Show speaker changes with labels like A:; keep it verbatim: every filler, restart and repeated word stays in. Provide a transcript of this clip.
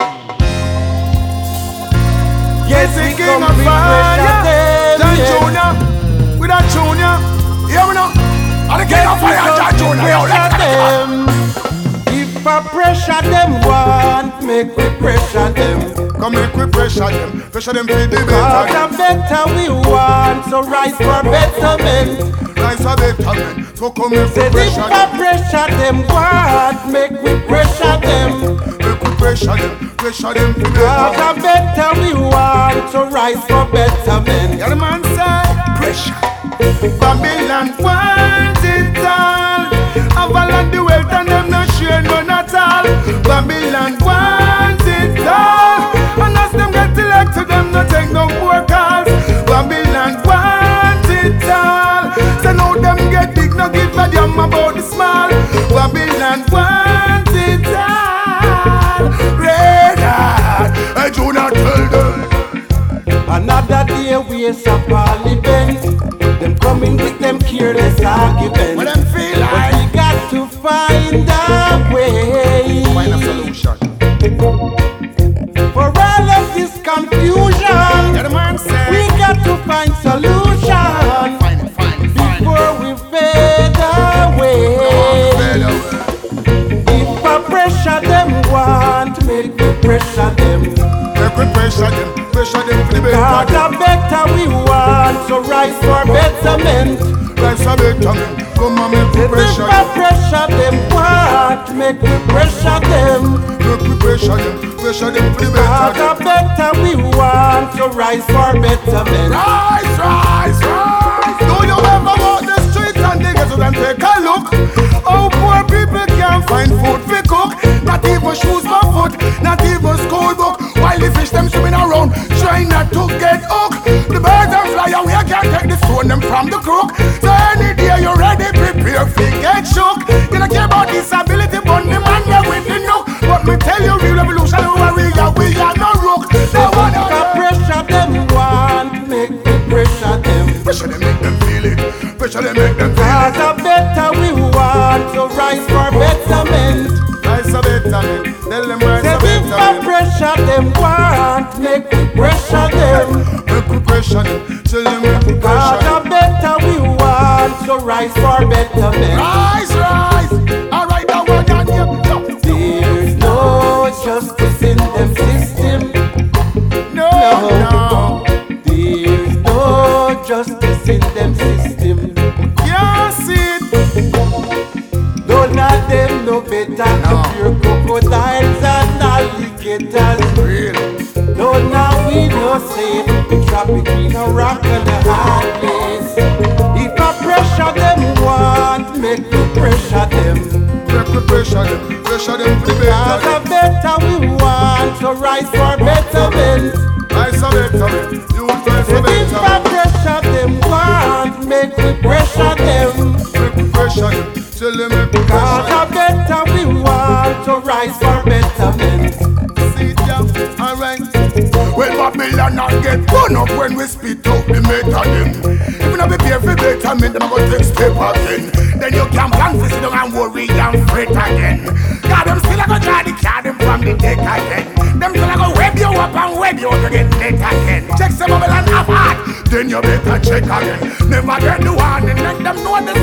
A: Yes, the king of fire, John Junior, with a Junior, hear me now? I'm the king of fire, John Junior, let's get it.
B: If I pressure them want, make we pressure them.
A: Come make we pressure them, pressure them for the better.
B: Cause the better we want, so rise for betterment.
A: Rise for betterment, so come make we
B: If
A: pressure
B: I
A: them.
B: pressure them want, make we pressure them.
A: Make we pressure them, pressure them for
B: Cause
A: better.
B: the better we want, so rise for betterment.
A: Yeah, the man say, pressure. Babylon wants it all. Avalanche the wealth and them no share none at all. Babylon wants it all. And as them get elected, them no take no more calls. Babylon wants it all. So now them get big, no give a damn about the small. Babylon wants it all. Red heart, I do not tell them.
B: Another day waste of parliament. Them coming with them careless arguments.
A: What them feel like?
B: But we got to find a way.
A: Find a solution.
B: For all of this confusion,
A: Yeah, the man say,
B: we got to find solution
A: find it, find it, find it.
B: before we fade away.
A: Fade away.
B: If I pressure them want, make me pressure them.
A: Make we pressure them, pressure them for the
B: Cause
A: better.
B: the better we want, so rise for betterment.
A: Rise for betterment, come on make we
B: If
A: pressure
B: I
A: them.
B: pressure them want, make me pressure them.
A: Make we pressure them, pressure them for the
B: Cause
A: better.
B: the better we want, so rise for betterment.
A: Rise, rise, rise. Do you ever walk the streets and they get to them take a look? How poor people can't find food for cook. Not even shoes for foot, not even school book. While the fish them swimming around, trying not to get hooked. The birds and fly away, I can't take the stone them from the crook. So any day you're ready, prepare for get shook. You don't care about disability, but the man there with the nook. But me tell you, real revolution, we are, we are no rook. No one
B: If I pressure them want, make me pressure them.
A: pressure them, make them feel it. Pressure them, make them feel
B: Cause
A: it.
B: the better we want, so rise for betterment.
A: Rise a betterment, tell them rise
B: Say
A: a
B: if I
A: betterment.
B: pressure them want, make me pressure them.
A: Make we pressure them, tell them make we
B: Cause
A: pressure them.
B: the better we want, so rise for betterment.
A: Rise, rise. Alright, now we're done here. Jump.
B: There's no justice in them system.
A: No, no.
B: There's no justice in them system.
A: Can't see it.
B: None of them no better.
A: No.
B: Pure crocodiles and alligators.
A: Real.
B: No, now we no safe. We trap between a rock and a hard place. If I pressure them want, make me pressure them.
A: Make we pressure them, pressure them for the
B: Cause
A: better.
B: the better we want, so rise for betterment.
A: Rise a betterment, you rise a
B: If I
A: betterment.
B: pressure them want, make me pressure them.
A: Make we pressure them, tell them make we
B: Cause
A: pressure
B: the better we want, so rise for betterment.
A: them. See ya, alright. When Babylon not get burn up when we spit out the mate of them. If you not prepare for betterment, then I'm gonna take step again. Then you can plan to sit down and worry and fret again. God, them still a go try to carry them from the deck again. Them still a go web you up and web you out again, net again. Check some Babylon half hard, then you better check again. Never get the warning, make them know the